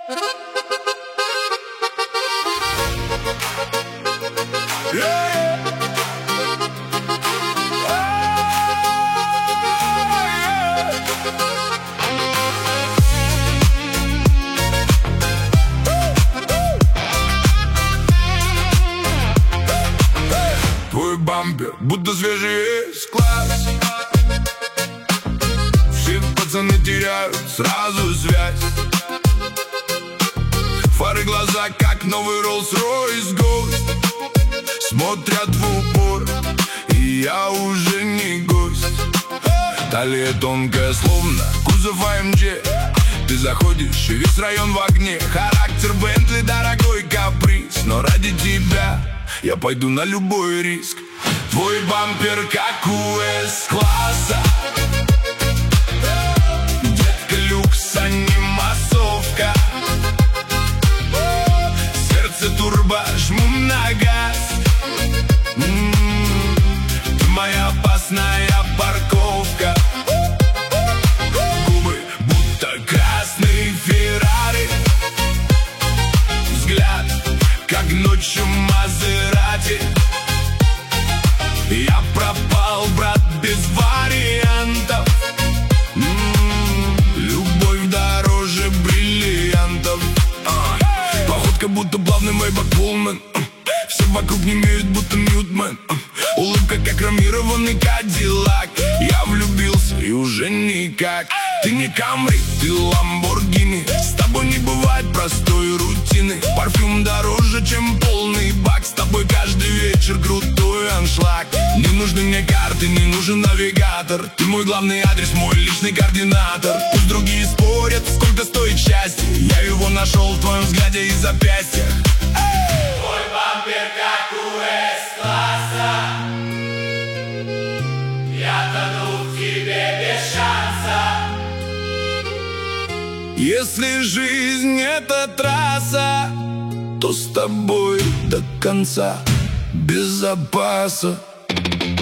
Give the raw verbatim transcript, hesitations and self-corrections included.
Твой бампер, будто свежий S-класс. Все пацаны теряют сразу связь. Фары глаза, как новый Rolls-Royce Ghost. Смотрят в упор, и я уже не гость. Талия тонкая, словно кузов а эм джи. Ты заходишь, и весь район в огне. Характер Бентли, дорогой каприз. Но ради тебя я пойду на любой риск. Твой бампер, как у S-класса. Детка люкс, а не массовка. Сердце турбо, жму на газ. М-м-м, ты моя опасная парковка. Губы, будто красный Феррари. Взгляд, как ночью Мазерати. Я пропал, брат, без вариантов. М-м-м, любовь дороже бриллиантов. а. Походка, будто плавный Мэйбах Пулман. Все вокруг не имеют, будто Ньютман. Улыбка, как хромированный Кадиллак. Я влюбился и уже никак. Ты не Камри, ты Ламборгини. С тобой не бывает простой рутины. Парфюм дороже, чем полный бак. С тобой каждый вечер крутой аншлаг. Не нужны мне карты, не нужен навигатор. Ты мой главный адрес, мой личный координатор. Пусть другие спорят, сколько стоит счастье. Я его нашел в твоем взгляде и запястьях. Твой бампер, как у S-класса. Я тону в тебе без шанса. Если жизнь это трасса, то с тобой до конца без запаса.